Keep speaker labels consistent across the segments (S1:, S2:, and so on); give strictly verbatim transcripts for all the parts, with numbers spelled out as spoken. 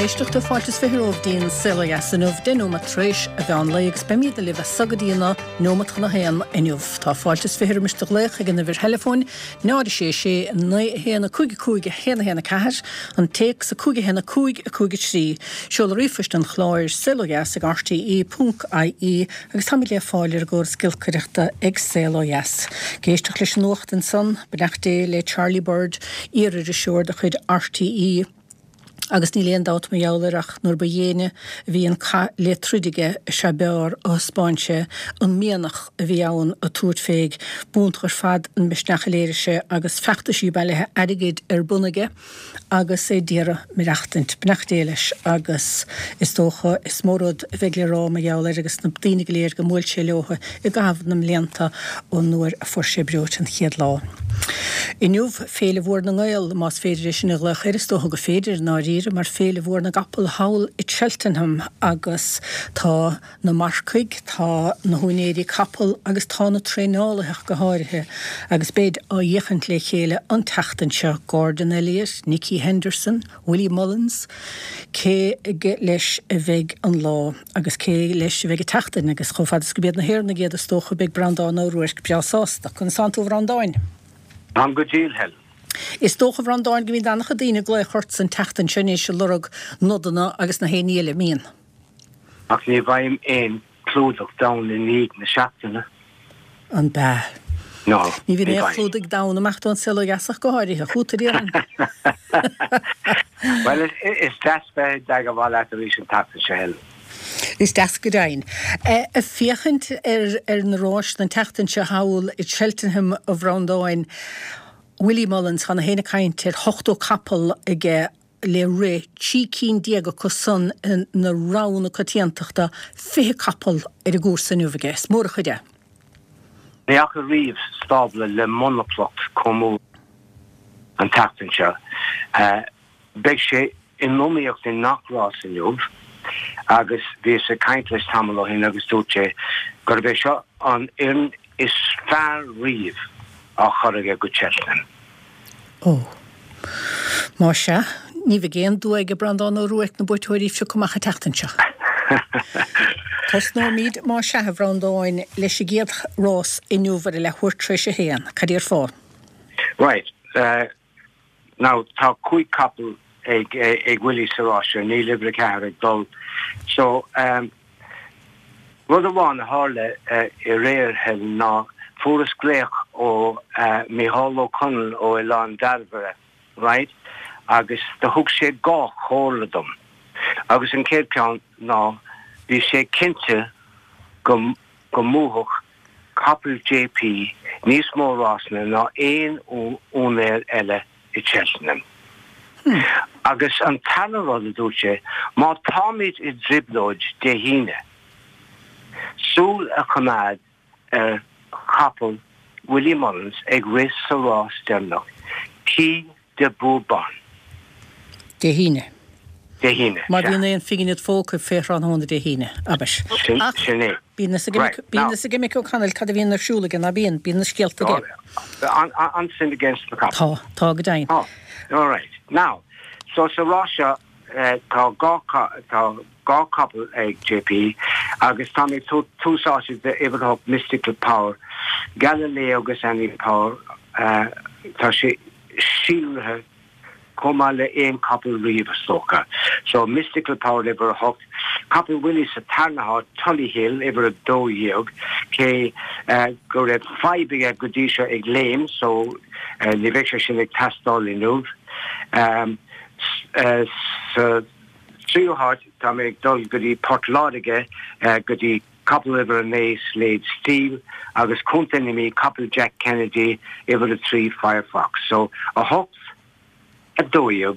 S1: éisteach do fáiltas fihiróhdín sila san ufde nó matréis a bhean leigs be míad a lifa sagadína nómat na héan inniuh. Tá fáiltas fihirmisteach leich ag na bhir telefón náda sé sé héna cúige cúige héna héna cahar an teach sa cúige héna cúig a cúige trí. Seola rifist an chláir sila ag R T E dot I E agus tá le fáilir gur skillcuriachta ag sila gas. Géisteach leis an nuacht an son benachté le Charlie Bird irir a seoir de chud R T E agus ní léon dat mé joulerach nóair ba dhéine bhí an le trudige se bear ó Spáinse an mianach a bhí ann a túirt féig búntar fad an besnechaléirise agus feachtasí bailithe airigid ar bunige agus é díra mirachtant benachtéiles agus is tócha is mórad bheith le rá a jouler agus na daoine go léir go múil sé leotha i gabhanam léanta ó nuair a fuair sé breút an chiad lá. Inniuh féle bhór na gail más féidir sin le chéiristócha go féidir ná ríre mar féle bhór na gapal hawl i Cheltenham agus tá na marcuig tá na húnéirí capal agus tá na trénálathe go háirithe agus béid á dhéchant le chéile an teachtainse Gordon Elliott, Nicky Henderson, Willie Mullins cé leis a bheith an lá agus cé leis a bheith teachtain agus chofad go bead na héirna géad a stócha big brandán ó ruirs go beásásta chun Santo Brandáin.
S2: Am go díl hel.
S1: Is tócha bhrandáin go bhí danach a daoine glói chort san teachtain sinné se lurug nodana agus na héníile míon.
S2: Ach ní bhaim éon clúdach dain in níag na seachtainna.
S1: An bá.
S2: No.
S1: Ní bhí é clúdaigh dain amachta an sila gasach go háirithe chuútarí an.
S2: Well, is daspe dag a bhil at a rís an teachtain se hel.
S1: Is das go dain. A fiachant ar ar na ráis na teachtain se hawl i Cheltenham a bhrandáin Willie Mullins chana héna caint ar hochtó capal ige le ré tí cín diaga go son na rána cotíantachta fé capal ar a gúr san uige. Smór chuide.
S2: Neach a riomh stabla le monoplot comú an teachtain se. Beg sé in nóíocht in nachrás in jobh agus bhí sé caintlis tamil hin agus dúte gur bheith seo an iarn is fear riamh á chorige go Cheltenham.
S1: Ó. Má se, ní bheith géan dú ag brandán ó ruaic na buirtóirí se cumach a teachtainse. Tás nó míad má se a bhrandáin leis a géad rás inniuhar le thuirtréis a héan, cadíar fá.
S2: Right. Uh, now, tá cúig capal ag ag Willie Sarasha ní libre cear ag dul. So, um, rud amháin a hála uh, i réir hel ná furas gléach ó uh, Micheál O'Connell ó Ilan Darvara, right? Agus de thug sé gá chóladum. Agus an céad peann ná bhí sé cinnte go go múthach capal J P níos mó rásna ná éon únéir eile i Cheltenham. Hmm. Agus an tanarrád a dúte, má táid i driblóid de híine. Súl a chumad ar capal Willie Mullins ag ris sa rás dernach. Cí de búban.
S1: De híine.
S2: De híine.
S1: Mar bhíon éon figinad fóca fér an hóna de híine. Abis.
S2: Sinné.
S1: Bína sa gimic ó canal cad a bhíon narsúlagan a bhíon bína scialta gé.
S2: An sin against the capal.
S1: Tá, tá go dain.
S2: Oh, all right. Now, so sa Russia uh, tá gá couple ag J P agus tá mé túsáid de iwwerhop mystical power Galileo agus any power uh, tá sé sílethe cuma le éon couple riomh stocha. So mystical power iwwerhop couple Willie sa tarnaá Tully Hill iwwer a dó dhéog cé uh, go raibh faibe go dtí seo ag léim so uh, ní bheith sin ag tastáil i nuamh. Um, uh, so tríohart tá mé ag dul go dtí Portláige uh, go dtí couple iwwer a nééis Slade Steel agus chuntain mí couple Jack Kennedy iwwer a trí Firefox. So a hocht a dóiog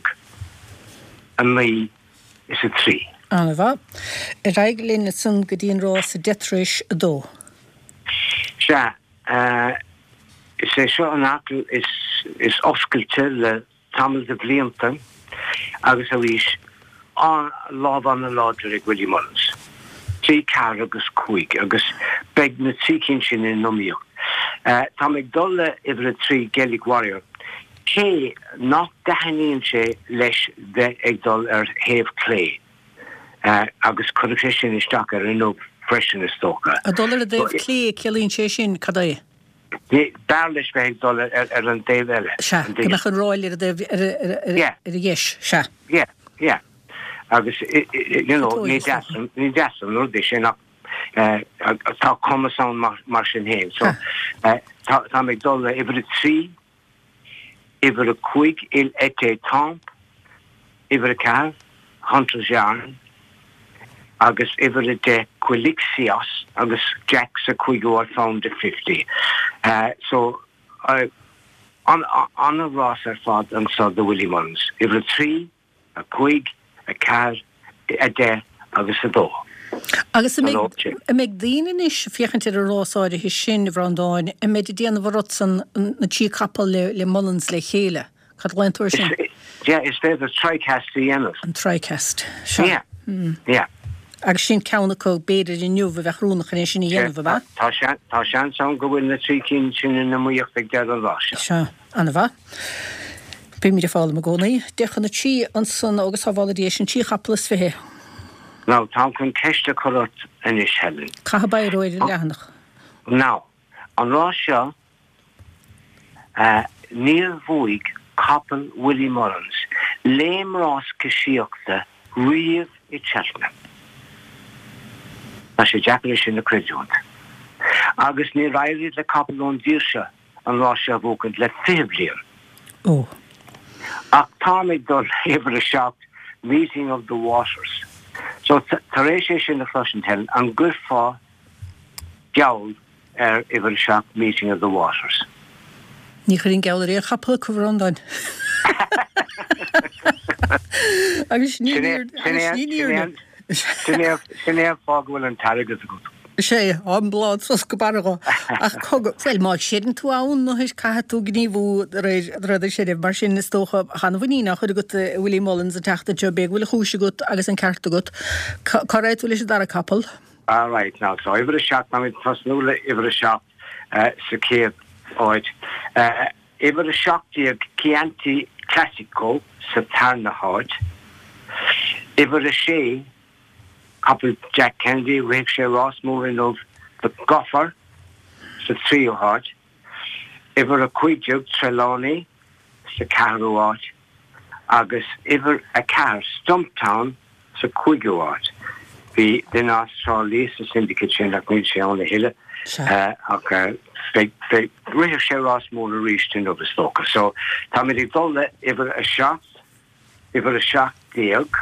S2: a mí is a trí.
S1: Anna bha. I raig linn san go dtíon rás a detréis a dó.
S2: Se, uh, is é seo an acl is, is oscailte le tamil de blianta agus a bhís an láb an a láidir ag Willie Mullins. Trí car agus cúig agus beg na tícinn sin in nóíocht. Uh, tá ag dul le iwwer a trí Gaelic Warrior Cé nach dahaníonn sé leis de ag dul ar Haobh Clay. Uh, agus chuir sin isteach ar inó freisin is tócha.
S1: A dul ar Daobh Clay celíonn sé sin cadé?
S2: Dar leis bheith dul ar an Daobh eile.
S1: Se, go meach an ráil ar a dhéis, se.
S2: Yeah, yeah. Agus, you know, ní deasam, ní deasam, nó dé sin nach tá comasán mar sin héin. So, tá meg dul ibre trí, ibre a cuig il ete tamp, ibre a car, Hunter's Yarn, agus ibre de Quilixios, agus Jack's a cuigo I found the fifty. Uh, so, I, on, on a Ross ar fad an sa the Willie Mullins. Ibre trí, a cuig, a car, a de, agus a dó.
S1: Agus a meg díanaan is fiochan ar a rásáide his sin bhrandáin a méid déanana bharrotsan na tí capal le Mullins le chéile. Cad leintúir sin?
S2: Yeah, it's there the TriCast dhéanamh.
S1: An TriCast.
S2: Yeah, yeah.
S1: Agus sin ceanna có beidir i nniuh bheith rúnach in sin i dhéanamh ba?
S2: Tá sean san go bhfuil na trí cinn sin in na muíocht ag dead an ráise.
S1: Se, anna bha. Bí mí de fála a gcónaí. Dechan na tí an san agus hábhála dé sin tí chapalas fithe.
S2: Now, tá chun ceiste corot in is Helen.
S1: Caithe ba roiir i lehanach.
S2: Now, an rá seo, níl bhuaig capal Willie Mullins, léim rás cisiíochta riamh i Cheltenham. Tá sé deacair sin na creidúint. Agus ní rairid le capal ón díirse an rá seo bhócant le fifth bliain.
S1: Oh.
S2: Ach tá méid dul ibre a seacht Meeting of the Waters. So taréis sé sin na Flushing Helen an good fá geall ar ibre a seacht Meeting of the Waters.
S1: Ní chuirn geall ar éar chapal go bhrandáin. Agus ní níor
S2: Sin é fág bhfuil an taragus a go.
S1: sé an blád sos go barga ach fel má séan tú ann nó his caithe tú gníomhú raidir séidir mar sin is tócha chana bhína chuir go Willie Mullins a teachta jo beag bhfuil chúise go agus an ceartta go cá réit bhfuil sé dar a capal.
S2: All right, now, so ibre a seacht na mit fasnúla ibre a seacht sa céad áid. Ibre a seachtaíag Chianti Classico sa Tarna háid. Ibre a sé couple Jack Kennedy, Rick Shea Ross, moving of the Goffer, the trio hard. Ever a Quidjug, Trelawney, the Carro hard. August, ever a car, Stumptown, the Quigo hard. The then Australia, the syndicate chain like we say on the hill. Uh, okay, they, they, Rick Shea Ross more reached into the stalker. So, Tommy, they told that ever a shot, ever a shot, the elk.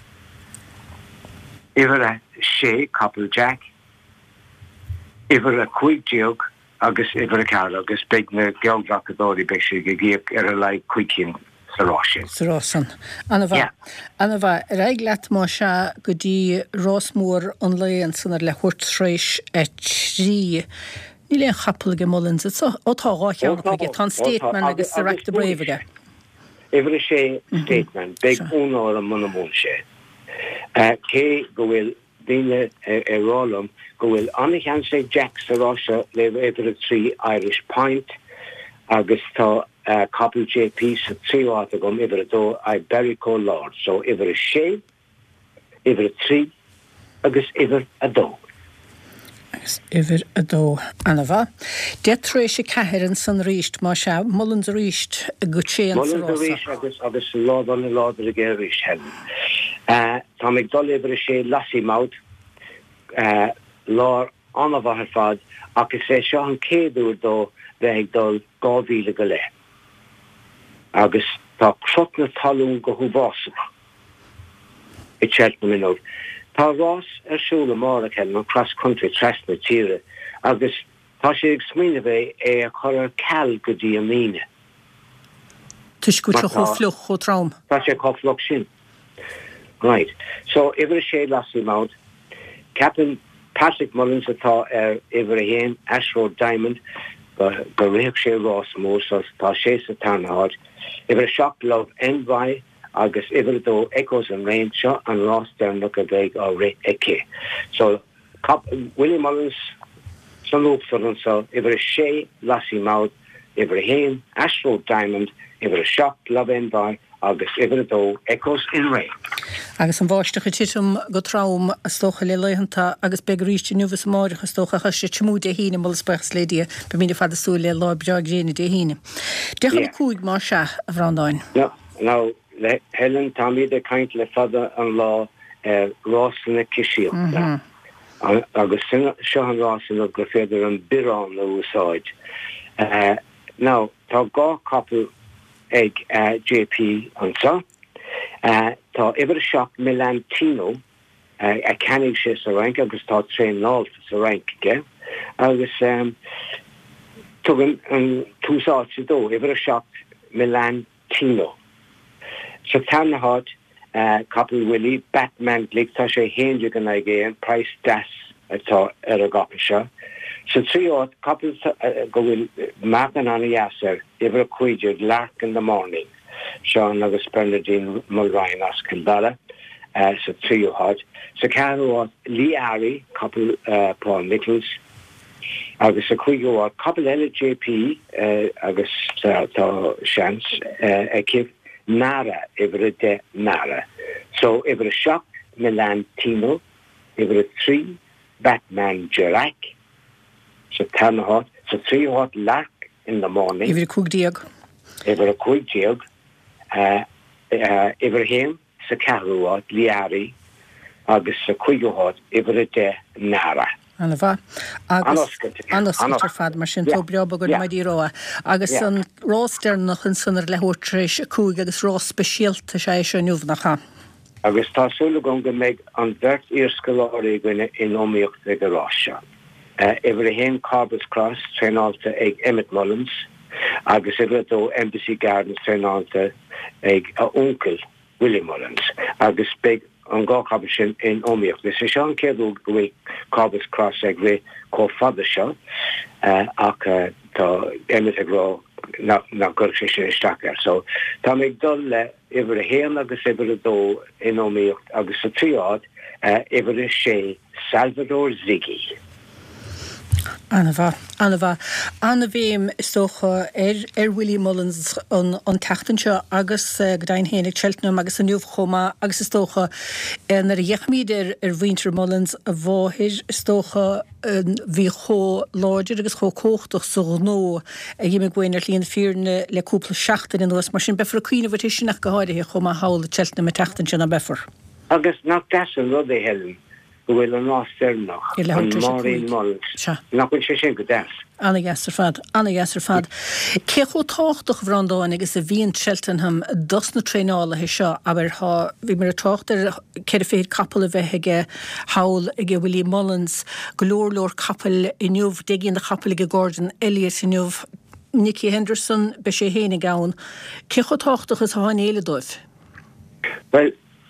S2: Iver a sé couple Jack, iver a quick joke, agus iver a car, agus big na geography be sé gigéab ar a lai quickin sa Rosin.
S1: Sa Rosin. Anna bha, Anna bha, raig let má se go dtí Rossmór an léon sanar le chuirtréis a trí. Ní léon chapal go Mullins, ó tá gáithán go tá statement agus sa reachta bréimhige.
S2: Iver a sé statement, big únár an munamún sé. Cé go bhfuil daine ar rálam go bhfuil annach an sé Jack sa Ráise le ibre trí Irish Pint agus tá couple J P sa tríáta gom ibre dó a Berrico Lord. So ibre sé, ibre trí agus ibre a dó.
S1: Agus ibre a dó. Anna bha. Detréis sé ceithir an san ríist má se Mullins ríist a go sé an sa Ráise.
S2: Mullins ríist agus agus lád an lád a ggé ríist Helen. Uh, Tá mig dul ibre sé lasí maut uh, lár anna bhathair fad agus sé seo an céadú dó bheith dul gáhíle go le. Agus tá crut na talún go húbása i Cheltenham inóg. Tá Ross ar siúla mar a cen an cross country tres na tíre agus tá sé ag smíine bheith é a chur ar ceall go dtí a míne.
S1: Tuis go cho fluch cho traum.
S2: Tá sé cho fluch sin. Right. So, ibre sé lasí maut, Captain Patrick Mullins atá ar ibre héin, Ashroad Diamond, go réach sé Ross mór, so tá sé sa Tarna hard. Ibre Shock Love Envy, agus ibre dó Echoes and Rain, seo an Ross down look a big or ré eke. So, Cap Willie Mullins, san lúpsar an so, ibre sé lasí maut, iwwer héin Astro Diamond, iwwer a shop Love Envy, agus iwwer a dó Echoes in Rain.
S1: Agus an bháisteach títum go trám a stocha le leihananta agus begaríiste nuhas máireach a stocha a sé tmúd a híine mul spechs lédia be mína fad asú le lá beag géine de híine. Decha yeah. cúig mar se a bhrandáin.
S2: No, no, le Helen Tommy de kaint le fada an lá uh, Rossna Kishil. Mm-hmm. Uh, agus seo an Rossna go féidir an birán na úsáid. Uh, now, tá gá couple ag uh, J P ansa. Uh, tá iwwer shop Milantino uh, a canning sé sa rank agus tá train nalt sa rank ge agus um, tugan an túsá do iwwer shop Milantino so tan hat uh, couple Willie Batman lik tá sé hénju gan again price das atá er a gapa se so tri ot couple uh, go will mapan an a yasser iwwer a cuidir lark in the morning Sean agus Bernardine Mulryan as Kildara, uh, so trio hot. So Carol was Lee Ari, couple uh, Paul Nichols, agus a quigo was couple L J P, uh, agus uh, to chance, uh, a kif Nara, every day Nara. So every shop Milantino, every three Batman Jerac, so ten hot, so three hot lark in the morning.
S1: Every cook diog.
S2: Every cook diog. Uh, uh, Ibrahim sa Carúad Liari agus sa Cuigohad iwwer de Nara.
S1: Anna bha. Agus anascutar fad mar sin tó breaba go maidí roa. Agus an rásternach an sunar lehortréis cúig agus rá speisialta sé sé nuúbnacha.
S2: Agus tá súla gon go méid an bheirt írscoláirí goine in ómíocht ag a ráise. Ibrahim Carbus Cross trénálta ag Emmett Mullins agus iwwer dó Embassy Gardens trénálta ag a onkel William Mullins agus big an gácab sin in ómíocht. Is sé seán céadú go bhfuil Carbus Cross ag ré có fada seo ach tá Emmett ag rá na gur sé sin isteach. So tá méid dul le iwwer a héan agus iwwer a dó in ómíocht agus a tríád iwwer a sé Salvador Ziggy.
S1: Anna bha, Anna bha. Anna bhéim istócha er, er Willie Mullins an, an teachtanseo agus uh, gdain hénig Cheltenham agus an nuamh choma agus istócha uh, nar a dheachmíd er, er Winter Mullins a bháthir istócha bhí cho láidir agus cho cóchtach sa gnó a dhéime gwein ar líon fíorne le cúpla seachtain in nuas mar sin befar a cuioine bhir sin nach go háirithe choma hála Cheltenham a teachtanseo na befar.
S2: Agus nach deasan rud é Helen. Bhfuil an rásternach an Maureen Mullins. Nach bhfuil sé sin go deas.
S1: Anna Gesser fad, Anna Gesser fad. Cecho táchtach bhrandáin agus a bhíon Cheltenham dos na tréála he seo, aber ha bhí mar a táchtar ceir féad capal a bheith ige hawl ige Willie Mullins, glór-lór capal i nuamh digin na capal ige Gordon Elliott i nuamh Nicky Henderson be sé héna gaun. Cecho táchtach is háin éile dóibh?
S2: Well,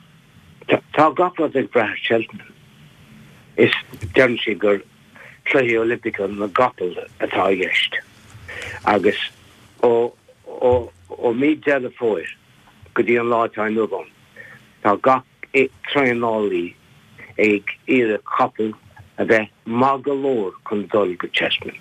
S2: tá gapla ag breth Cheltenham. Is dean si gur tluí Olympica na gapal atá dhéist. Agus ó ó ó míad dead a fóir go dtí an látáin nuban. Tá gach é tréálaí ag iad a capal a bheith magalóir chun dul go Cheltenham.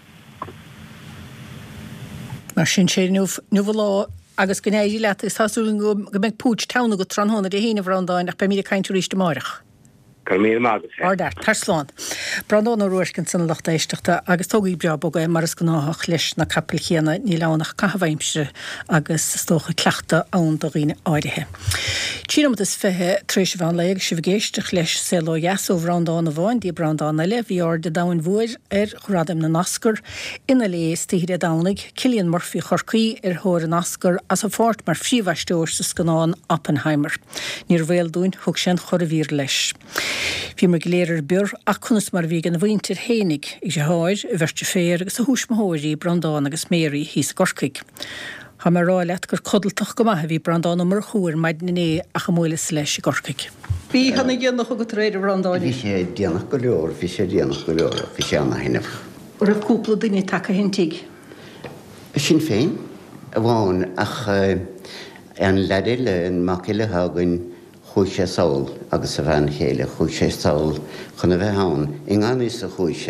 S1: Mar sin sé nuamh lá agus go néidir leat is táúling go go meid púid tana go tránhóna de héanamh randáin ach be míad a caintú ríiste máireach.
S2: Carmíl Magus.
S1: Ordar, Tarsláán. Brandán ó ruircin san lachta éisteachta agus tógaí breab go é maras go náthach leis na capal chéana ní lánach cahaimse agus stócha cleachta ann do riine áirithe. Tíram is fethe tréis bhain le si bhgéisteach leis sé lo yes ó Brandán a bháin dí Brandán eile bhí or de dain bhuair ar chradam na nascar ina léis tíre dánig Cillian Murphy chorcaí ar thóir an nascar as a fort mar phríomhaisteoir sa scanán Oppenheimer. Níor bhéal dúin thug sin chor a bhír leis. Bhí mar léir bur ach chunas mar bhí gan bhaintir hénig i sé háir i bhirte féir agus a húsmóirí Brandán agus Mary hís gorcaig. Tá mar rá leat gur codaltach go maithe bhí Brandán mar chuair maid na né a chamóilis leis i gorcaig. Bhí hana dhéanach go tréidir Brandán.
S3: Bhí sé déanach go leor, bhí sé déanach go leor, bhí sé anna hinamh.
S1: Or a cúpla duine take hintig.
S3: Sin féin a bháin ach an leadil an maciile hagann chúise saoil agus a bhean chéile chúise saoil chun a bheith hán. I gáis a chúise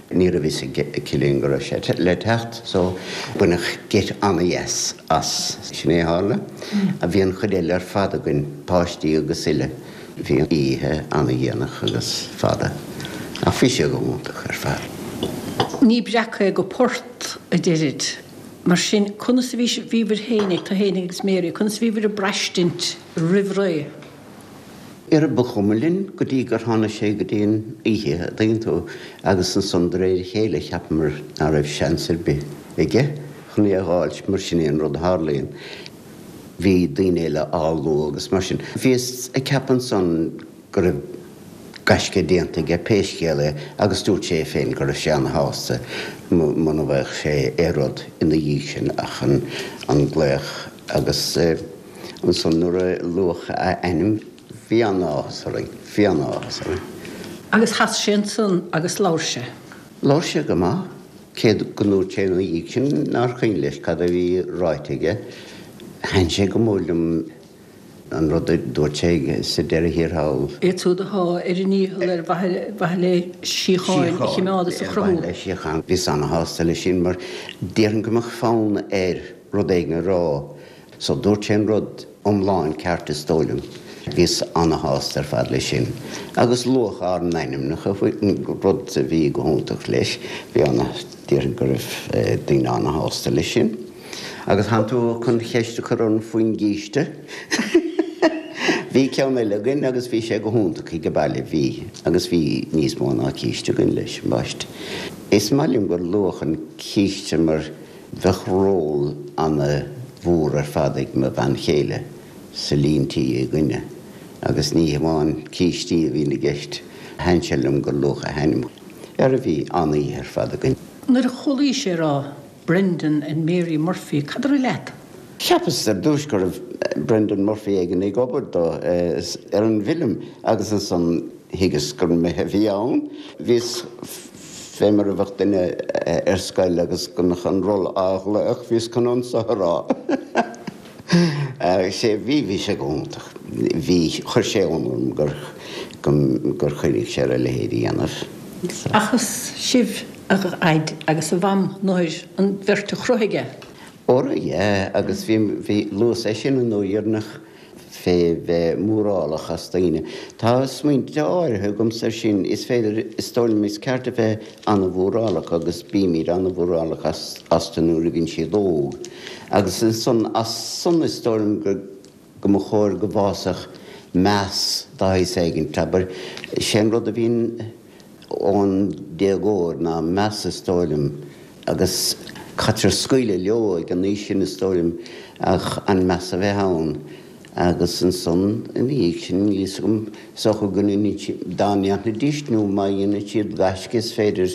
S3: ní a bhís cilíonn go sé le techt, so bunach get anna yes as sin é hála, a bhíon chudéile ar fada gon páistí agus ile, bhíon íthe anna dhéanach agus fada. A fiise go múntaach ar fada.
S1: Ní breacha go port a deirid, mar sin chuna sa bhíbhar hénig tá hénig agus méri, chuna sa bhíbhar a breistint rihra.
S3: Ar a buchumlinn go dtí gur tháina sé go dtíon ihe daon tú agus an sondréir chéile cheapmar a raibh seansar be ige chunaí a gháilt mar sin éon rud hálaíonn. Bhí daoine éile áú agus mar sin. Bhís a ceapan son go raibh gaisce déanta ige péiscéile agus dúirt sé féin gur a sean hásta muna bheith sé éród ina dhí sin ach an gléach agus an son nuair a luach a enim Bhí an áhasarraí, bhí an áhasarraí.
S1: Agus has sin san agus láirse?
S3: Láirse go maith, céad gonúir sé na dhíic sin ná chuin leis cad a bhí ráitige. Hain sé go móilm an rud a dúirt sé sa deir híortháil.
S1: É tú a há ar a níhil ar bhaith le síocháin chiimeáda sa chrú?
S3: Le síocháin, bhí an hásta le sin mar déan gomach fáin ar rud éige rá, so dúirt sé an rud omláin cearta stóilm. Bhís anna hásta ar fad le sin. Agus luach ar nainnim nach a rud a bhí go húntaach leis, bhí anna déan go raibh daoine anna hásta le sin. Agus han tú chun cheiste chun faoin gíiste. Bhí ceann é legan agus bhí sé go húntaach i go bailile bhí, agus bhí níos mó ná cíiste gon leis bhaist. Is mailim gur luach an cíiste mar bheith ról anna bhúr ar fad ag me bhain chéile sa líntaí i gcuine. Agus ní bháin cíistí a bhí na gceist hainselumm gur luach a hanim. Ar a bhí annaí ar fad a gcuine.
S1: Nuair a cholí sé rá Brendan and Mary Murphy, cad ar leat?
S3: Ceapas ar dúis gur Brendan Murphy ag an ag obair dó ar an bhilm agus an son higus gur me he bhí ann. Bhís fémar a bhacht duine ar scail agus gonach an roll áglaach bhís canon sa rá. sé bhí bhí sé góntaach. Bhí chuir sé ónm gur gur chuirigh sé a lehéirí anamh.
S1: Achas sibh ag aid agus a bham nóir an bhirrta chruthige?
S3: Óra, é, agus bhí luas é sin an nóiarnach fé bheith múrálach as daoine. Tá smaointe áirithe gom sa sin is féidir is tóilm is cearta bheith anna bhúrálach agus bíimiid anna bhúrálach as tanúra bhín siad óg. Agus an son as son is tóilm go mo chóir go bhásach meas dáis éigen tabar sé rud a bhín ón déagóir ná meas is tóilm agus catar scoile leo ag an níos sin is tóilm ach an meas a bheith ann. Agus an son in bhí sin lís gom socha gunna dáneach na dísnú má dhéana siad gaisce féidir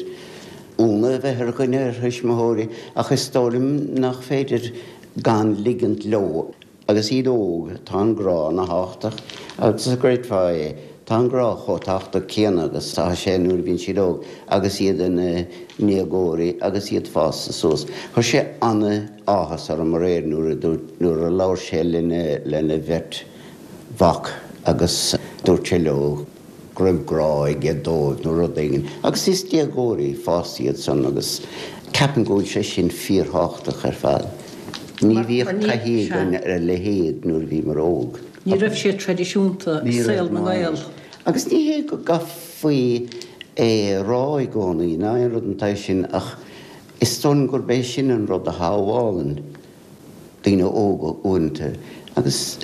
S3: úna bheith ar chuine ar thuismóirí ach is tóilm nach féidir gan ligand leo. Agus iad óg tá an grá na háach agus a great fá tá an grá chotáachta céan agus tá sé nuair bhín siad óg agus iad an níagóirí agus iad fás a sós. Chir sé anna áhas ar an mar réir nuair a láir sé lena lena bheirt bhac agus dúirt sé leo grib grá ag dóibh nó rud éigean. Agus is níagóirí fás iad san agus ceapan gúil sé sin fíorthachtach ar fad. Ní bhíoh caithígan ar a lehéad nuair bhí mar óg.
S1: Ní raibh sé tradiisiúnta saoil na gael.
S3: Agus ní hé go gafaí é rá i gcónaí ná an rud an taobh sin ach is tón gur bééis sin an rud a hábháin daoine óga únta. Agus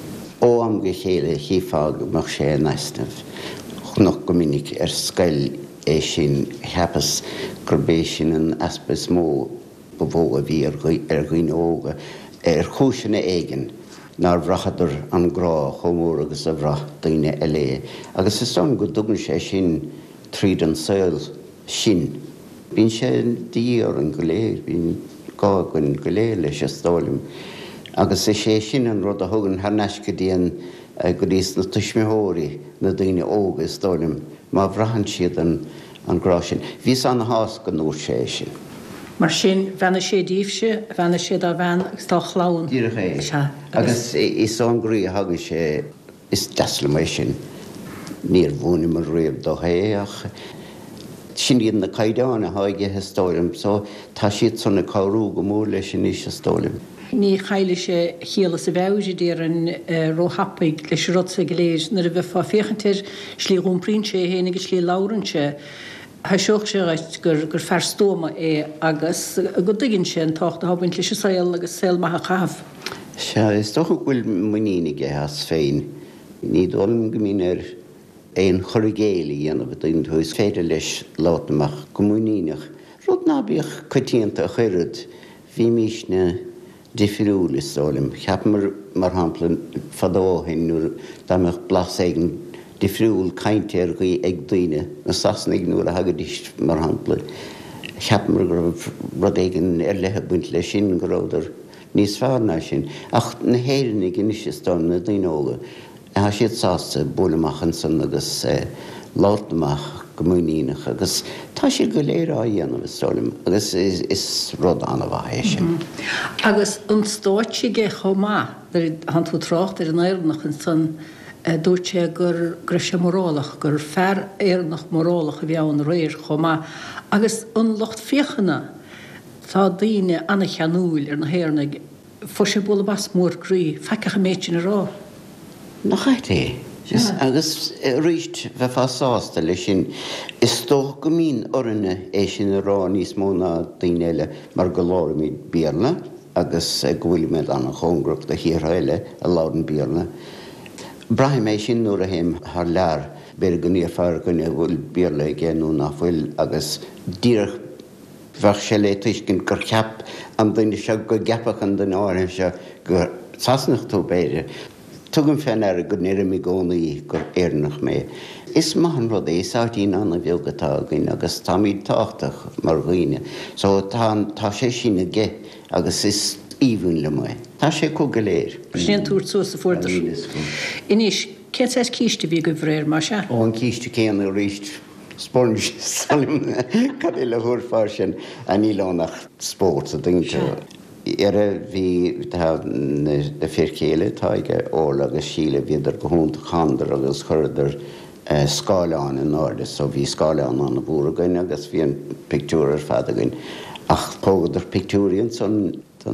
S3: ó am go chéile chiág mar sé neisnamh nach go minic ar scail é sin cheapas gur bééis sin an aspas mó go bhóg a bhí ar ghuiine óga ar chúiseanna éigen ná bhrachadar an grá chomór agus a bhrach daoine eile. Agus is son go dúgann sé sin tríd an saoil sin. Bhín sé díor an go léir, bhín gá gon go léir leis a stálim. Agus is sé sin an rud a thugann thar neisce díon go dtís na tuismitheoirí na daoine óga is stálim má bhrahan siad an grá sin. Bhís an hás go nóir sé sin.
S1: Mar sin bhena sé díobse, bhena sé a bhean agus tá chláin.
S3: Díreach é. Agus is an grí haga sé is deslaméis sin níor bhúna mar réamh do héach. sin iad na caidána haige histólim, so tá siad sanna cáú go mór leis sin is histólim.
S1: Ní chaile sé chéala sa bheidir déar an róhapaig leis rotsa goléir na a bheith fá féchantir slí rúmprínse héna go slí láranse. Tá seoch sé ghait gur gur fearstóma é agus go dtuigginn sé an tácht a habaint leis saoil agus selmathe chaamh.
S3: Se is doch bhfuil muíige as féin. Ní dóm go mín ar éon chorigéala dhéanamh daon thuis féidir leis látamach go muíineach. Rud nábíoch coitianta a chuirid bhí mís na difriúil is sálim. Cheap mar mar hampla fadóhain nuair dámach blas éigen difriúil caintear go ag daoine na sasnaigh nuair a hagadist mar hampla. Cheap mar gur rud éigen ar lethe buint le sin go ráidir níos fearna sin. Ach na héireannig in is dám na daoinóga. A siad sásta bólamachchan san agus látamach go muíineach agus tá sé go léir á dhéanamh stálim agus is, is rud anna bhaithe sin.
S1: Agus an stáitsigé chomá han tú trácht ar an éirnach an san dúirt sé gur gur sé morálach gur fear éirnach morálach a bheann réir chomá agus an locht féchanna tá daoine anna cheanúil ar na héirnig fu sé bula bas mór grí feicecha méidin rá.
S3: Nach chaith é. Agus ríist bheith fásásta lei sin is tó go mín orine é sin a rá níos móna daoine eile mar go láirmid bíarna agus gohfuil méid anna chóngrach de híortha a ládan bíarna. Brahim é sin nuair a héim th lear beir go níor fear gonne bhfuil bíarla ggéanú nach bhfuil agus díreach bheh sé le tuiscin gur cheap an daine se go gapach an den áirithe se gur sasnach tú béidir. Tugann féin ar go níir mi gcónaí gur éarnach mé. Is maithan rud é sátíín anna bheogatá gaine agus tá míad táchtach mar ghaoine. So tá tá sé sinna ge agus is íbhún le mai. Tá sé có go léir.
S1: Sin túirt suas a fuirtar. Inis, cé éis cíiste bhí go bhréir mar se?
S3: Ó an cíiste céan a ríist sponge salim cad é le thuairfáir sin a nílánach spórt a dingte. Ere bhí de fircéile taige óla agus síle viidir go húnta chandar agus chuidir scáileán in áde, so bhí scáileán an na búra gaine agus bhí an pictúr ar fada gain. Ach pógadar pictúríonn san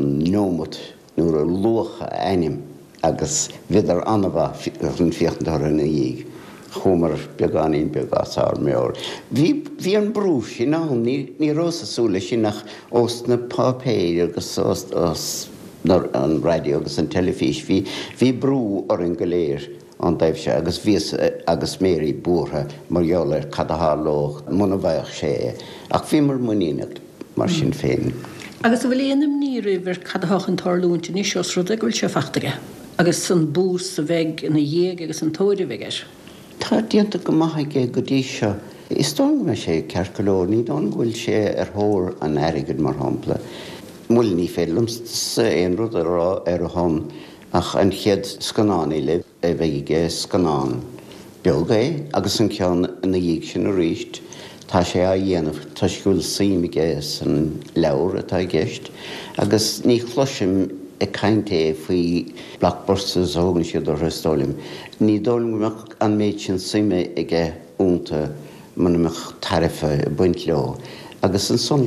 S3: nómut nuair a lucha ainim agus viidir anmha an fiochantar na dhéig. Chumar beganín begasár méor. Bhí an brú sin ná ní rósasúla sin nach os na pápéir agus os an radio agus an telefís. Bhí brú ar an goléir an daibh se agus bhís agus méí bútha mar geolir cadathá loch muna bhaich sé. Ach bhí mar muíneach mar sin féin.
S1: Agus bhfuil éanam níir bhar cadathach an tarlúnta ní seos rud a bhfuil se fachtaige. Agus san bús sa bheith in na dhéag agus an tóirí bheigir.
S3: Tá dianta go maithaige go dtí seo. Is dónga me sé cearcolóir, ní don bhfuil sé ar thóir an airigid mar hampla. Múil ní félum sa éon rud ará ar a hon ach an chiad scanán ile a bheige scanán beoga é agus an ceann na dhéag sin a ríist. Tá sé a dhéanamh tuisciúil síimige san leabhar atá gceist agus ní chluisim e cainte faoi blackburstas ógan siad ar histólim. Ní dóilmach an méid sin suime ige únta manamach tarifa buint leo. Agus an son,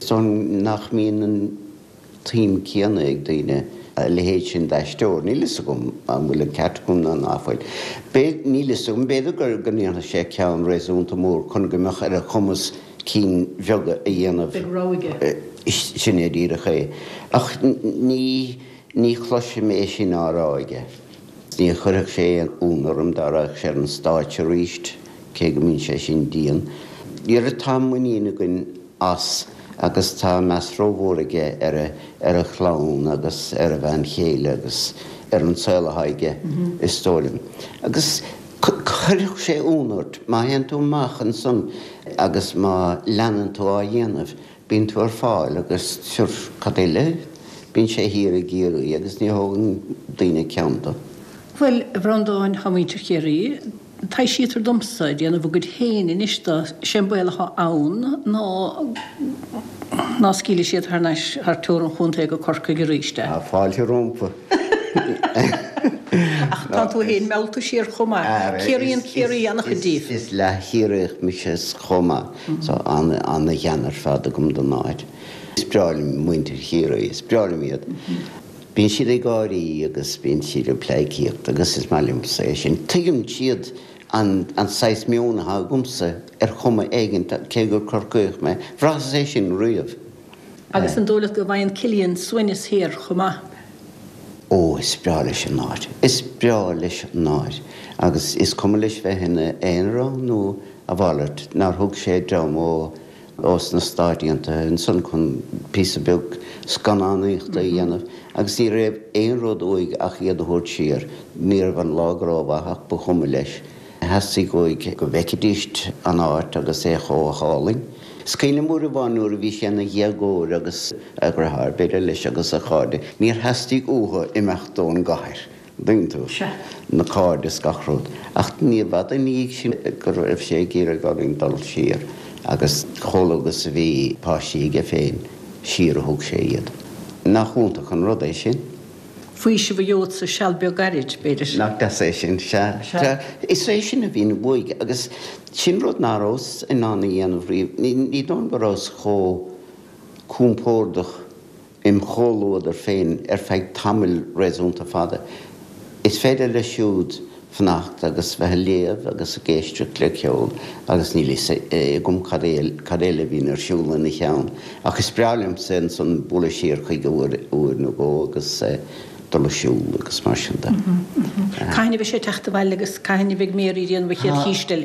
S3: son nach míon an tím céanna ag daoine le héad sin daisteoir. Ní lisagum an bhfuil an ceartacún an áfáil. Ní lisagum beidir gur gníanana sé ceann rééis únta mór chun gomeach ar a chumas cín bheoga a dhéanamh sin é díra ché. Ach ní ní chluise mé sin áráige. Ní chuireach sé an únarm darach sé an stáit a ríist cé go mín sé sin díon. Níor a támhaíine gon as agus tá meas rómhóraige ar ar a chlán agus ar a bhean chéile agus ar an saoilehaige is tólim. Agus chuireach sé únart má hen tú machchan san agus má leanan tú á dhéanamh bín tú ar fáil agus siúr cadéile bín sé hir a géirí agus ní hágan daoine ceanta.
S1: Well, bhrandáin hamítar chéirí, tá sítar domsa déanamh go héin in ista sin bualacha ann ná ná scíla siad th túr an chunta go corca go ríiste.
S3: Á fáilte rompa.
S1: Ach tá tú hén meú sír chumá. Céiríon céirí annach a díh.
S3: Is le hiireach mi sé choma anna cheanar fada gom do náid. Is breálim muintir hiirí, is breálim iad. Bín siad é gáirí agus bín siad a pléicíocht agus is málim sé sin. Tuigim siad an seis miúna ha gomsa ar chuma éigen cé gur corcuich me. Bhrás é sin riamh.
S1: Agus an dóla go bhain cilíonn suinis hir chumá.
S3: Ó, is breá leis an náid. Is breá leis an náid. Agus is cum leis bheith hena éanrá nó a bhhailart. Nar thug sé dram ó os na stádianta an son chun písa beg scanánaíochta dhéanamh. Agus í raibh éonród óig ach iad a thuirt siar níor bhan lágrábh ach bu chuma leis. Hesaí góig go bheicidíist an áirt agus é chó a cháling. Scéile mór a bhánúir a bhí séanna dheagóir agus agrathar beidir leis agus a cháde. Níor heastigh uha imeachtón gaiir. Ding tú na cáde scachród. Ach ní bhd a níag sin gur raibh sé gíar a gáing dal siar agus cholagus a bhí páisiige féin siar a thug sé iad. Nach chúnta chun rud é sin.
S1: Fuoi se bhjót sa Shelby garid beidir.
S3: Nach da sé sin se. Is é sin a bhín buig agus sin rud nárós in nána dhéanamh riomh. Ní don barás cho cúmpórdach im cholódar féin ar feid tamil réúnta fada. Is féidir le siúd fnacht agus bheit léamh agus a géistre le ceol agus ní gom cadéile bhín ar siúlan na cheann. Ach is breálim sin son bula sír chuig úr nó gó agus dola siúl agus mar sin da.
S1: Caine bheith sé teachta bhile agus caine bheith méí díon bheith chéad hísteile.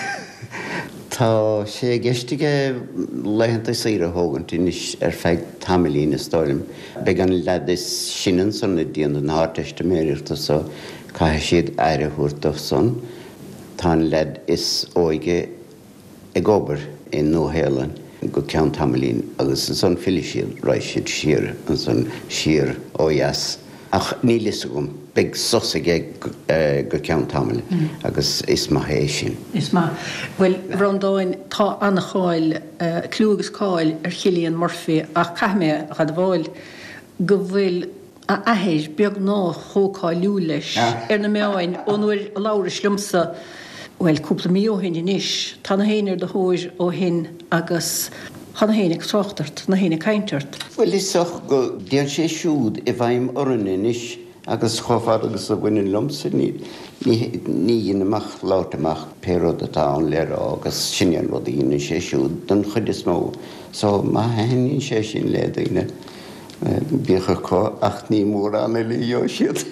S3: Tá sé geistige leihananta saoire thógant inis ar feid tamilí na stáilim. Be an lead is sinan san na díon an háteiste méireachta so caithe siad aire thuirtah son. Tá lead is óige ag obair in nóhéalan go ceann tamilín agus an son fili siad ráis siad siar an son siar óheas. Ach ní lisagum big sosaige go ceann tamil agus is má hééis sin.
S1: Is má. Well, rondáin tá anna cháil clúgus cáil ar chilíonn morfi ach caithme a chad bháil go bhfuil a ahéis beag ná chócáilú leis ar na meáin ónúir a láir slumsa well cúpla míohin inis tá na héanaar de hóir ó hin agus Chana hénig trochtart, na hénig kaintart.
S3: Well, is soch go déan sé siúd i bhaim oran inis agus chofar agus a bhain lumsa ní ní amach látamach péród atá an lera agus sinan rud íine sé siúd don chud is mó. So má henin sé sin lédaine bícha có ach ní mór an lío siad.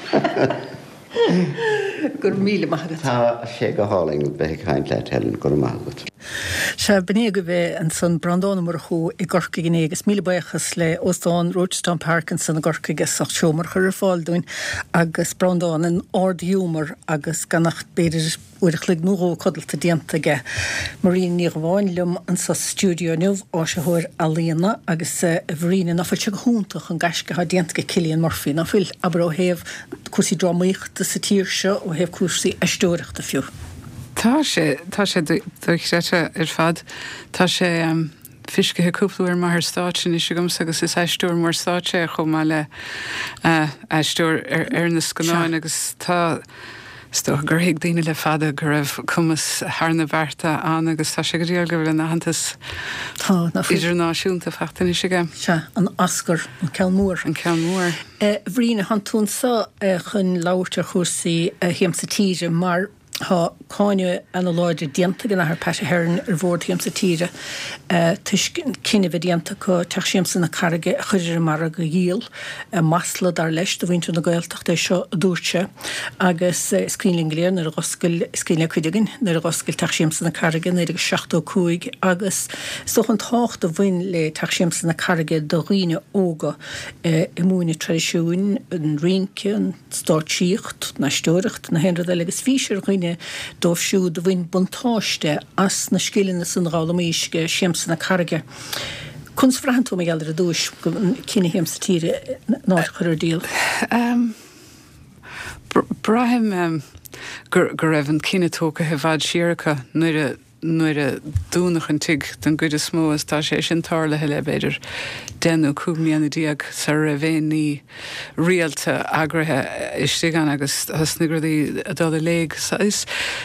S1: Gur míle magat.
S3: Tá sé go háling be chaint le helen gur magat.
S1: Se bené go bheith an san brandán mar chu i gorca gné agus míle buchas le Ostáin Roachtown Parkinson a gorca agus ach seomar chur fáilúin agus brandán an ardhiúmar agus gannacht beidir uirich le nóó codalta diantaige. Marín ní bháinlumm an sa stúdio nuh á se thuir alíana agus bhrína nafuilte go húntaach an gasce ha diantaige Cillian Murphy na fuil aber ó héh cuasí drámaíochta sa tír seo ó héh cuasaí eistúireachta fiú.
S4: Tá sé tá sé dúirte ar fad tá sé fiscethe cúplaúir mar stáin is gomsa agus is eistúir mar státe chum má le eistúir ar na scanáin agus tá sto gur hiag daine le fada gur raibh cumas thna bharta an agus tá sé go réal go bhfuil na hantas idirnáisiúnta feachtain isige.
S1: Se an ascar an ceanmór.
S4: An ceanmór.
S1: Bhrína han túnsa chun láirte chusaí héamsa tíre mar Tá cáine an láidir dianta gan ar peise heann ar bhórthaim sa tíre tuis cinenne bheith dianta go teisiam san na carige chuidir mar a go díal masla dar leis do bhaintú na gailteachta seo dúirte agus scríling léan ar goscail scríine chuidegan nar goscail teisiam san na carige na agus seachtó cúig agus soch an tácht a bhain le teisiam san na carige do riine óga i múna tradiisiún an rionce an státíocht na stúireacht na henra agus físir chuine dómh siúd do bhain buntáiste as na scílanna san rálamíisce siamsa na carige. Cuns frahanú mé gealdar a dúis cinenne héamsa tíre ná chuir díal.
S4: Brahim gur raibh an cinenne tóca he bhd siaracha nuair nuair a dúnach an tig den go is smó as tá sé sin tála heile beidir denú cúmíanana díag sa ra bhéní rialta agrathe istí gan agus hasnigraí a dul a léig is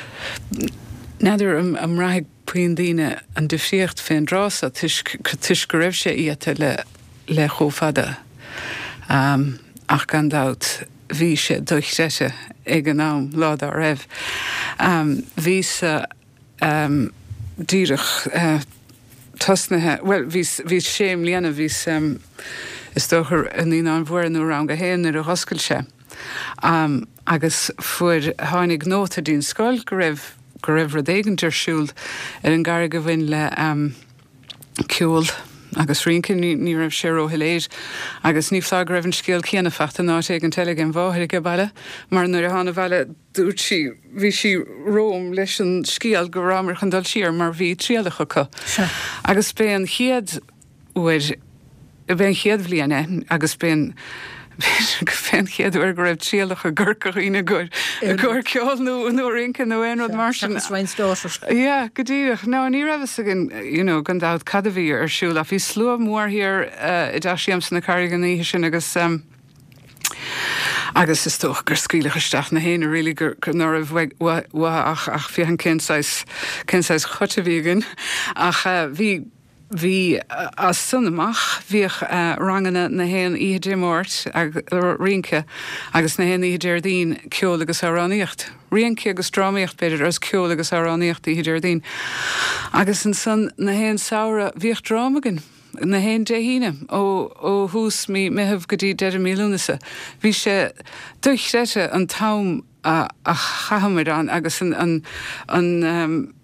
S4: nadidir am, am raig puin díine an difriocht féin rása tuis go raibh sé íte le le chófada um, ach gan dát bhí sé dochreise ag an nám láda a raibh. Um, bhí sa um, díirech uh, tosnathe, well, bhí séim líana bhí um, is dóchar an í an bhfuirnú rang go héan ar a hoscailse. Um, agus fuair tháinig nóta dín scoil go raibh go raibh rud éigeantar siúil ar an gar go bhain le um, ciúil agus rincin ní, ní raibh sé róhiléid agus ní flag raibh an scéal céanna fachta ná ag an teile an bháthir go baile mar nuair a hána bhaile dúirt si bhí si róm leis an scéal go rámar chun dul siar mar bhí tríalacha chu. Agus ben chiad uair ben chiad bbliana agus ben go féin chéad ar go raibh tríalacha ggurcaína gur gur ceáil nó nó rincin nó éonrad mar sin. Ja, go dtíach ná ní rahas agin gan dád cadahí ar siúil a bhí slua mór hir i d siam san na cargan í sin agus um, agus is tóch gur scrílachaisteach na héana ri gur nar a bh ach ach bhí an cinsáis chote bhígan ach bhí Bhí uh, as sun amach bhíoh uh, rangana na héan iad mórt ag rionce agus na héan iad dín ceol agus áráníocht. Rionce agus dráíocht beidir as ceol agus áráníocht iad dín. Agus an sun na héan saora bhíoh drámagan na héan dé híine ó ó hús mí meheh go dtí de mílúnasa. Bhí sé duchreite an tám uh, a chahamid an agus an an, an um,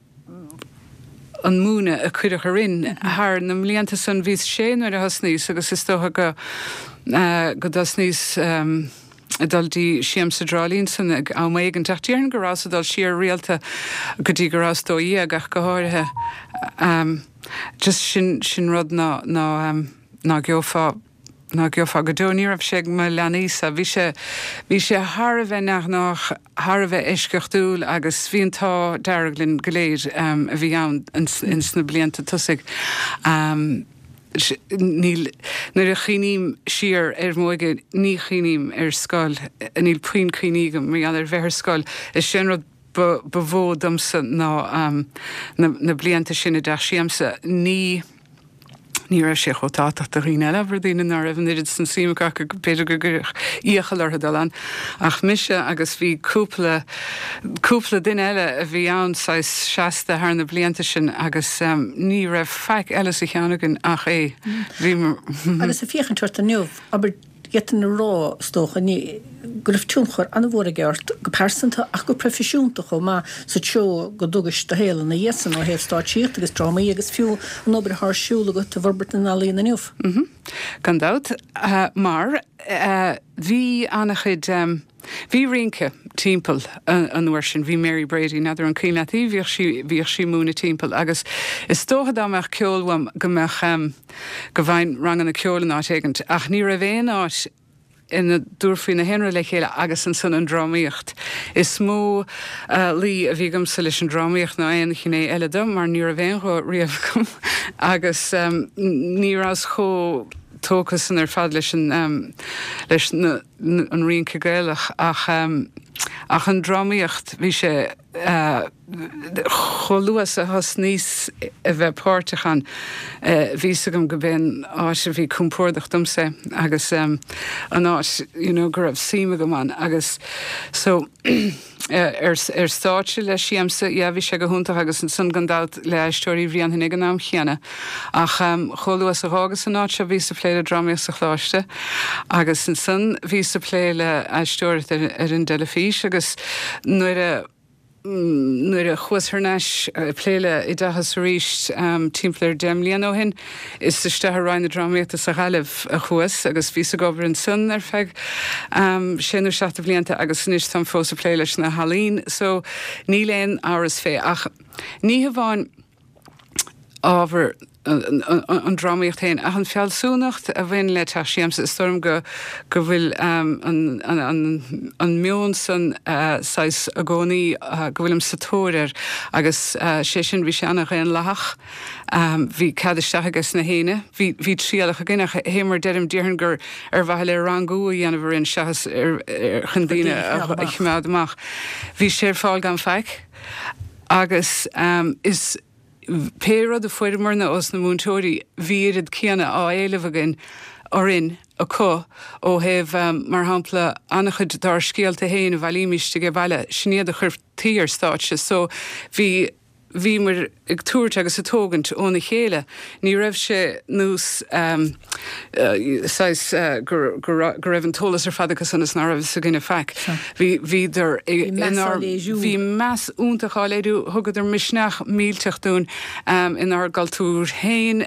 S4: an múna a chuidir rin haar na mlíanta san vís sé nuair a hasníos agus is tócha go uh, go das níos um, daldí siam sa drálín san ag á méid an tatíarn gorás a dal siar rialta go dtí gorás dó í agach go háirithe um, just sin sin rud ná ná um, ná geofá ná geofá go dúníir ah sé me leanísa bhí sé bhí sé Harbheith nach nach Harbheith isceachtúil agus bhíontá deirglinn goléir um, a bhí ann in sna blianta tusaigh um, nuair a chiníim siar ar móige ní chiníim ar scoil níl puin chiníigem mí an ar bheithir scoil is sin rud bhódamsa ná um, na, na blianta sinna de siamsa ní ní raibh sé chotáach a riine eile bhar daine nar raibh irid san síimeach go beidir go gur íochail ar dalan ach mise agus bhí cúpla cúpla duine eile a bhí ann sais seasta thar na blianta sin agus um, ní raibh feic eile sa cheannagan ach é bhí mar
S1: agus a fiochan tuairt a nuamh aber getan rá stocha ní gribh túnchar anna bhór a gceart go persanta ach go profisiúnta chu má sa teo go dugas do héile na dhéasan ó héh státíocht agus trámaí agus fiú an obair thsúla go tá bharbert na líon na nuamh.
S4: Gan dát uh, mar uh, bhí annach chud um, bhí rincke timppel an uair sin bhí Mary Brady nadidir an cílatí bhíoh sí múna timppel agus is tócha dáach ceolham gombeach um, go bhain rang an na ceolan áit éigent ach ní a bhéon áit ina dúrfaí na henra le chéile agus an san an drámaíocht. Is mó uh, lí a bhígam sa leis an drámaíocht na aon chinné eile dom mar ní a bhéon go riamhgam agus um, ní as cho tóchas an ar fad leis an um, leis na, na, an rianca gailech ach um, ach an drámaíocht bhí sé uh, choluas a has níos a bheith páirtachan uh, ví agam go ben áis a bhí cumpórdach domsa agus um, an áis you know, gur raibh síime go man agus so ar ar stáitse le siamsa ja bhí sé go húntaach agus an sun gandát le istóí bhí an hinnig an am cheanna ach um, choluas a hágus an áit a ví sa pléile drámaíocht sa chláiste agus an sun ví sa pléile istóirt ar, ar an delafís agus nuair a nuair a chuasthneis pléile i dachas ríist um, timpplair demlíon ó hin is sa stethe ráin na drámaíochta sa chaileh a chuas agus ví a gobar an sun ar feig um, sinú seachta blianta agus níos tam fós a pléile na halín so ní léon áras fé ach ní hamháin ábhar an drámaíocht hain a an feallsúnacht a bhain le teach siamsa storm go go bhfuil an mion san sais a gcónaí go bhfuilm satóir agus sé sin bhí seanna réon lech hí cadisteach agus na héine hí tríalach a gine hémar deirm ddíhann gur ar bhaile le rangú dhéanamh in seachas ar chundíine a chimead amach. Bhí sé fáil gan feic agus is péra de fuidir na os na múntóirí víad cíanna á éileh agin orin a có ó heh mar hampla annachchud dar scéalta héin a bhilíimiiste go bhile snéad a chur tíar stáitse, so bhí Bhí mar ag túirt agus a tógant óna chéile, ní raibh sé nús go raibh an tólas ar fadagus an ná raibh sa gine feic. Bhí bhí meas úntaá léadú thugad ar misneach mílteachún inar galtúr hain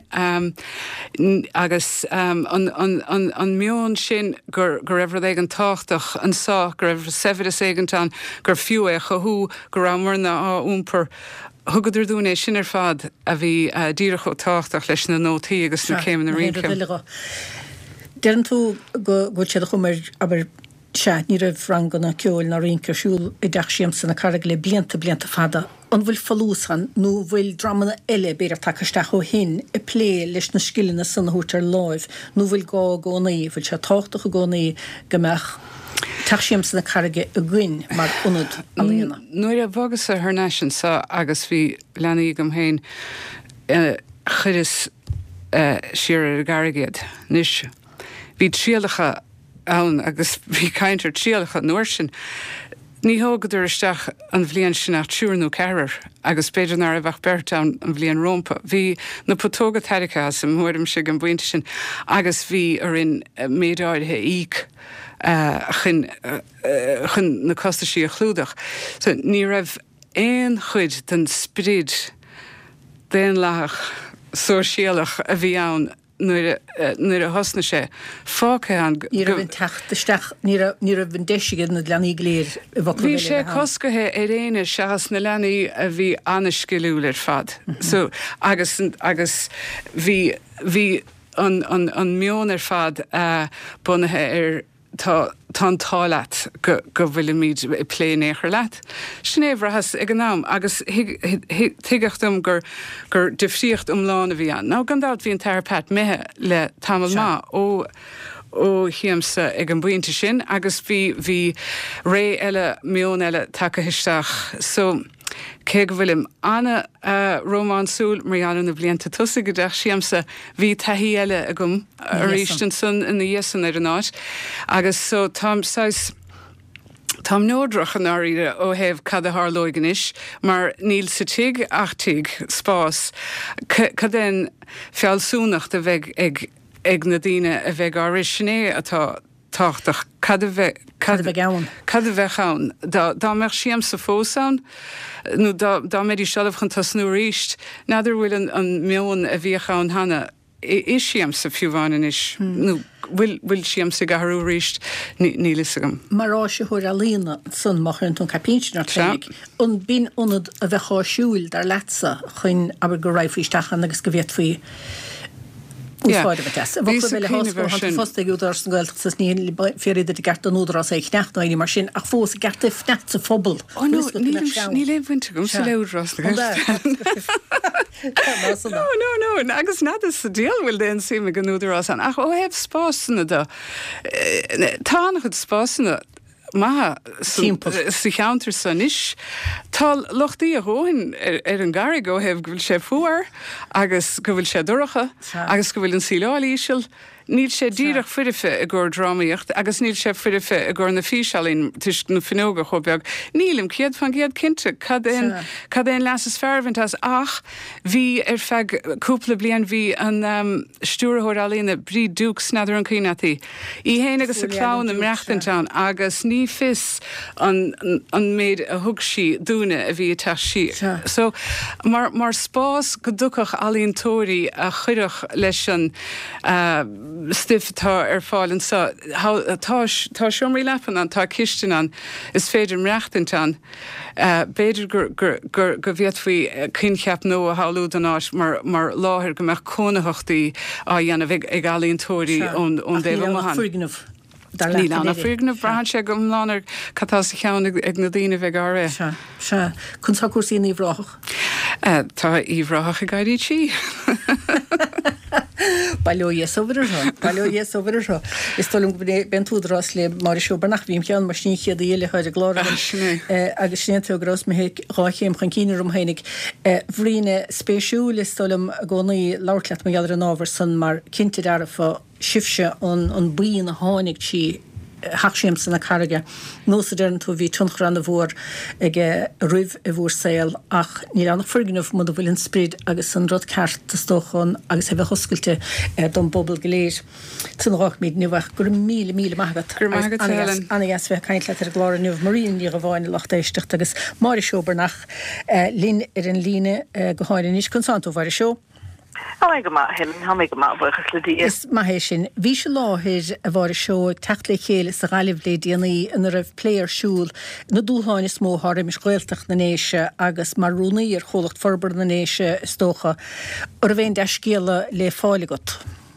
S4: agus an mion sin gur raibh ag an táchtach an sá gur raibh sefidas éigentán gur fiú é chothú gur rammarna á úmper Thugadidir dúna sin ar fad a bhí díreach ó táchtach leis na nótaí agus na céim na rincem.
S1: Dean tú go sé chumar aber se ní raibh ranganna ceol na rincesúil i d deach siamsa na carreg le blianta blianta fada. An bhfuil falúsan nó bhfuil dramana eile beidir takeisteach ó hin i plé leis na skillina san hútar láimh, nó bhfuil gá gcónaí, bhfuil se táchtach a gcónaí gombeach Teach siamsa na carige a gcuin mar unad a líana.
S4: Nuair a bhagus a th nation sa agus bhí leanaí gom héin chuiris siar ar garigéad níos. Bhí tríalacha ann agus bhí caintear tríalacha nuair sin. Ní hógadidir isteach an bhbliain sin nach túrnú cearar agus beidir nar a bheith bertán an bhbliain rompa. Bhí na potóga teiricha sa mhuirim sig an buinte sin agus bhí ar in méadáidthe íc chun na costa sí a chlúdach. So ní raibh éon chuid den sprid déan lech sóisialach a bhí ann nuair a hosna sé fácha an
S1: ní raibh teachtasteach ní raibh an deisiigad na leanaí léir i bhha
S4: bhí sé coscathe ar réine seachas na leanaí a bhí anascilú ar fad. So agus agus bhí bhí an an mion ar fad bunathe ar tá tálaat go bhfuil míid i pléin éair leat. Snéomhrachas ag an nám agus tuigeachtam gur gur difríocht umláin a bhí an. Ná gandát bhí an teirpeat methe le tamil má ó ó chiamsa ag an buinte sin agus bhí bhí ré eile mion eile takeisteach. So cé go bhfuilim anna Rómán súl marianna na blianta tusa go deach siamsa bhí taithí eile a gom ar rístan san in na dhéasan ar an áit. Agus so tám sais Tám nódrach an áíre ó heh cad a thárlóigan is, mar níl sa tiig ach tiig spás cad den feallsúnacht a bheith ag ag na dtíine a bheith áris sinné atá táchtach cad a bheith Cad a bheith ann. Dá meach siam sa fósán, nó dá méidir sealamh chun tasnú ríist, nadidir bhfuil an mion a bhíoch ann hana is siam sa fiúháin is. nó bhfuil siam sa gaharú ríist ní lisagam.
S1: Marrá se thuair a lína san machar an capínar tréig. An bín unad a bheith cháisiúil dar letsa chuin aber go raibhríistechan agus go bhéad faoi úsáide bheit. Bhí fósta údar san gáil sa sníon féidir de gart an údar sé chnecht naí mar sin ach fós gart fnet sa fphobal.
S4: Ní le bhainte gom sa leúdras No, no, no, agus nad is sa díalhfuil den sí me gan údarrás an. Ach ó hebh spásanna da. Tá chud spásanna maithe sa cheantar san is. Tá lochtaí a hóin ar an garig ó hebh go bhfuil sé fuair agus go bhfuil sé duracha agus go bhfuil an síláilíisiil. Níl sé díreach firife a gur drámaíocht agus níl sé firife a gur na físeálín tuis na finóga chobeag. Nílim ciad fan ciad cinnte cad éon leas fearhaint as ach bhí ar feag cúpla blian bhí an stúrthórálína brí dúk snadar an cíinatí. I héana agus a clán na mreachtaintán agus ní fis an méid a thug sí dúna a bhí te sí. So mar spás go dúcach alíontóirí a chuireach leis an stiff tá ar fáilin sa tá siomí lepan an tá kistin an is féidir reachtant an béidir gur go bhéad faoi cincheap nó a háú an áis mar mar láthir go meach cónachachtaí a dhéanamh ag galíontóirí ón déh Ní lena frignah brahan sé go lánar catá sa cheann ag na dtíine bheith gar ré.
S1: Se se chun tá cuasí íomhráach?
S4: Tá íomhráach a gaiirí tí.
S1: Bailóí sobar bailóí sobar Is tolum ben túdrás le mar siúbernach bhím ceann mar sní chiad dhéile chuid a glár agus snétegrás me ráchéim chun cíinerum hénig. Bhríne spéisiú le tolum a gcónaí láirleat me geadar an ábhar san mar cinnte dearfa sifse an buíon a hánig tí haséim san na carige. Nósa dearn tú bhí tunchran a bhór ag rih a bhór saoil ach ní annach ferginmh mud a bhfuiln spríd agus an rud ceart a stóchan agus hebh hoscailte don bobbal goléir. Tunrách míad nuhah gur mí mí maigat. Anna gas bheith caiintle ar glár nuh maríon ní go bháin lechtéisteach agus mar seobernach lín ar an líne go háin níos consantú bhar seo.
S5: Ha go ma hen ha mé go ma buchas le dí.
S1: Is ma hé sin ví se láhir a bhar seo techt le chéile sa galibhlé déanaí in a raibh pléirsúl na dúlháin is móthir im scoilteach na néise agus marúnaí ar cholacht forbar na néise stócha ar a bhéin de scéala le fáiligot.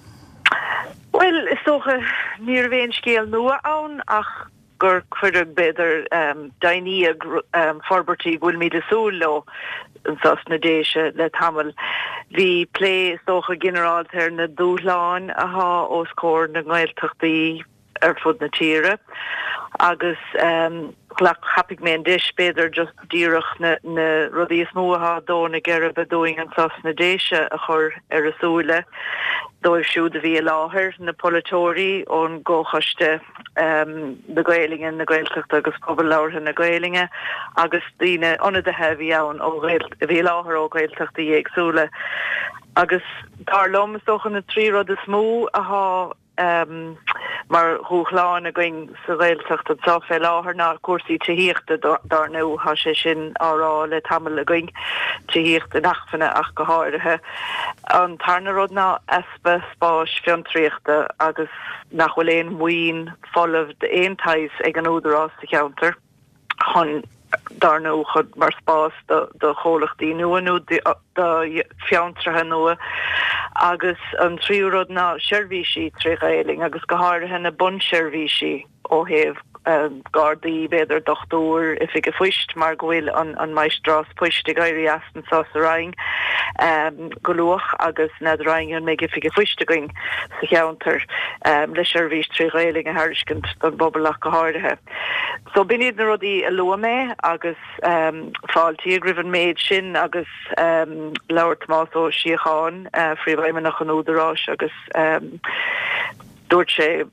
S5: Well, is tócha ní a bhéin scéal nua ann ach gur chuidir beidir um, daoine um, forbartí bhfuil míad asúl lo an sas na déise le tamil. Bhí plé stócha generaltar na dúláin atá ó scór na gailteachtaí ar fud na tíre agus um, chhlach chapig mé dis beidir just díirech na, na rudí is mótha dóna geire bedóing an sas na déise a chur ar asúle. Dóibh siúd a bhí láthair na polatóirí ón ggóchaiste um, na Gaelinge na Gaelteachta agus pobl láirtha na Gaelinge agus tíine ionadaithe bhí ann ó bhí láthair ó Gaelteachta éagsúla agus dar lom socha na trí rud is mó atá um, mar thuchláin a going sa Gaelteachta sa fé láthair ná cuasaí tíhíochta dar nó ha sé sin árá le tamil a going tíhíochta nachfanna ach go háirithe. An tarna rud ná espa spáis fiontriachta agus nachhfuil éon muoin folamh de éon tais ag an údarrás sa cheantar chun dar nó chud mar spás do chólachtaí nua nó de fiantrathe nua agus an tríú rud ná seirbhísí trí Gaeling agus go háirithe na bun seirbhísí ó héamh Um, Gardaí beidir dochtúr if ag a fuist mar gohfuil an, an maistrás puist ag airí astan sás a raing um, golóch agus nad raing an méid if ag a fuist a going sa cheantar um, leis seirbhís trí Gaeling a hairiscint don bobbelach go háirithe. So bin iad na rudí a lua mé agus um, fáiltí a gribhan méid sin agus um, leabhar Tomás ó Síocháin uh, fríomhhaime nach an údarrás agus um, dúirt sé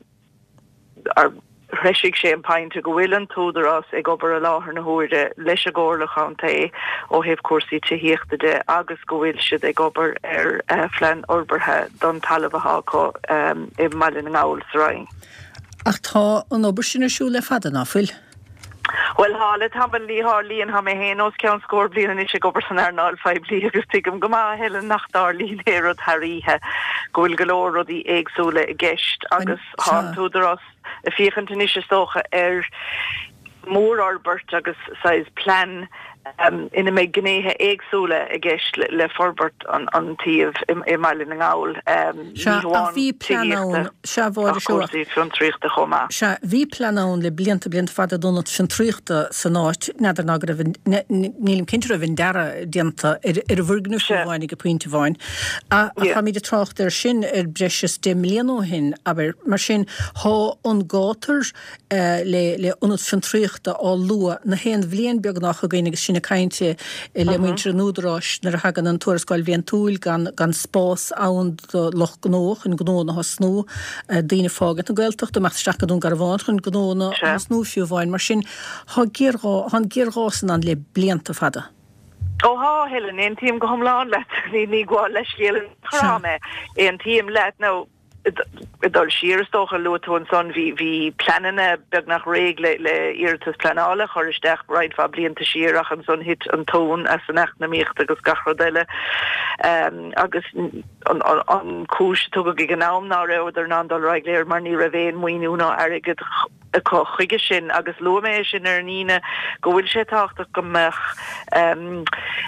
S5: ar Reisig sé an painte go bhfuil an túdarrás ag obair a láthair na huairde leis a gcóirlach an ta ó hebh cuasaí tíhíochta de agus go bhfuil siad ag obair ar uh, phlean orbarthe don talamh athá um, i mailin an gáil sa raing.
S1: Ach tá an obair sin asú le fada náfuil?
S5: Well hála tamil lí há líon ha mé héanós ceann scór blian is go obair san airnáil feib lí agus tuigim go maith heile nachtar líon éad tharíthe go bhfuil go leor rudí éagsúla i gceist agus há túdarrás a fiochananta níos stócha ar mór Albert agus sais plan um, ina méid gnéthe éagsúla a gceist le, le forbert an, an tíomh i mailin an gáil. Um,
S1: se a bhí planán se bhór
S5: tríochta chomá.
S1: Se bhí planán le blianta blianta fada dúnat sin tríochta san áit neidir ná go nílim cinnte a bhín deara dianta ar a bhurgnú se bháinnig go puinte bháin. A cha míad a trocht ar sin ar breis de mlíanó hin, aber mar sin há an gátar le le unat sin tríochta á lua na héan bblion beag nach a gaiine sinna cainte le muintre núdrás nar a hagan an tuairascáil bhíon túil gan gan spás ann loch gnóch an gnóna has snú daoine fágad an Gaelteachta meach strachaún gar bháin chun gnóna an snú fiú bháin mar sin há gíorgásan an le blianta fada.
S5: Ó há Helen, éon tíam go thomláin leat ní ní gháil leis céalann chráme éon tíam leat nó dal siirstoch a loton son vi vi planene beg nach regle le irtes planale chorstech brein fa bliente siach an son hit an toon as an echt na mécht agus gachrodelle um, agus an an koes to go genaam na ra er an dal regléir mar ni ravéin muú na aget a ko chuige sin agus loméis sin er níine gohfuil sé tacht go mech um,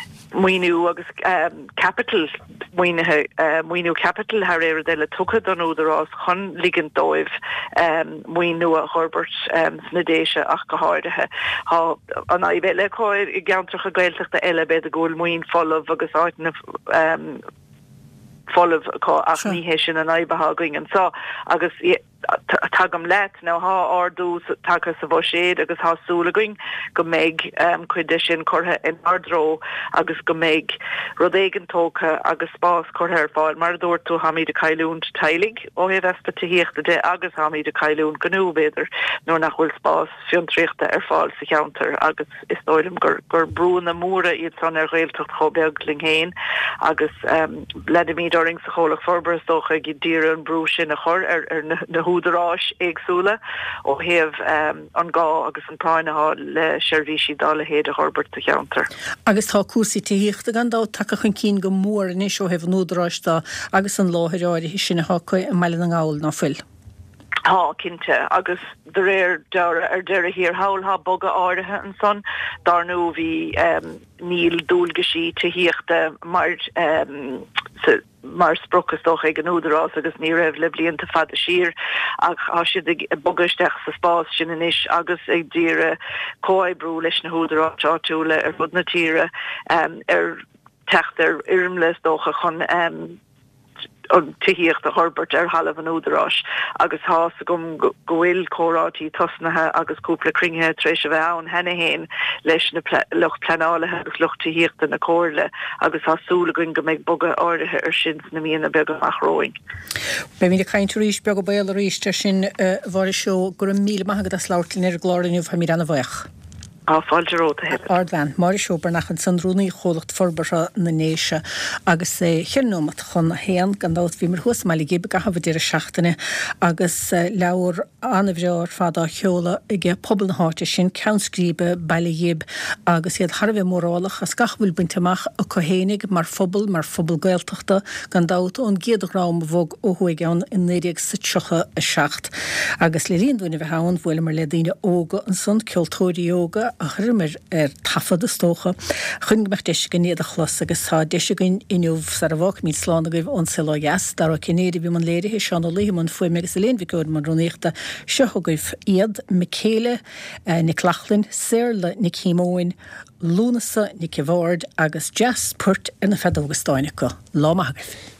S5: muú agus um, capital muoinethe uh, muú capital har éir deile tucha don údarrás chun ligin dóibh um, muú a Herbert um, snadéise ach go háirithe ha an a bheile choir i gceantracha gailteachta eile be a ggóil muoin folamh agus áitna um, folamh có ach níhé sin an aibehaing an sa agus tagam let now ha ardú take sa bhséad agus há súlaing go méid um, chuide sin chutha in ardró agus go méid rodégan tócha agus spás chuthir fáil mar dúir tú haí de caiún teilig ó heh vespa tííochtta de agus haí de caiún ganúbéidir nó nach bhfuil spás fiúntrichta ar fáil sa cheantar agus is dóilm gur gur brúna múra iad san ar réiltocht chobeagling héin agus um, ledimídoring sa cholach forberstócha gi dír an brú sin a chur ar ar na húdarráis éagsúla ó heh um, an gá agus an práineá le seirbhísí dála héad a Herbert a cheantar.
S1: Agus tá cuasaí tííochtta gan dá take chun cín go mór in isio heh núdarráistá agus an láthráide hí sinna hácaid an meile an gáil ná fuil.
S5: Tá cinnte agus de réir deire ar deire hir haulha boga áirithe an son darnú hí um, níl dúlgasí tííochtta mar um, sa, mar sprocastóch ag an údarrás agus ní raibh le blianta fad a sír ach á siad bogaisteach sa spás sin inis agus ag díre cóibrú leis na húdarrá teúla ar fud na tíre um, ar techt ar irmles dócha chun um, an tííocht a Herbert ar halah an údarrás agus há gom gohfuil chorátí tosnathe agus cúpla cringthe trééis a bheith an hena héin leis na lucht planálathe agus lucht tííochtta na cóirle agus hásúlainn go méid boga áirithe ar sin na míonna beag amachróing.
S1: Be mí a caiintú ríis beag go béal a ríiste sin bhar seo gur an míle maigad a sláirtlín ar glóirniuh ha mí anna bhaich.
S5: á fáilteróta heb.
S1: Ardlein, mar seo nach an sanrúnaí cholacht forbara na néise agus é chinómat chun héan gan dát bhí mar thuas meile gébe go hafh dtíar a seachtainine agus leabhar anna bhreir fada cheola ige pobl na háte sin ceannscríbe bailíhéb agus iad Harbh mórálach a scachbhfuil buinteach a cohénig mar fphobal mar fphobal gailteachta gan dát ón géadraám bhog ó thuigeán in néideag sa tucha a seacht. Agus le líonúna bheith hán bhfuil mar le daine óga an son ceoltóirí óga a churmir ar tafad a stócha chun mecht deis gan néad a chlos agus tá deis gin inniuh sa a bhach míl sláán a goibh an silá gas dar a cinnéidir bhí man léirithe seán líman foioi megus a léon bhicúir man runéachta seo goibh iad Micéile Nic Lachlin Séirle Nic Hímóin Lúnasa Nic Bhard agus Jazz Purt ina fedógus stáine go lá maithagah.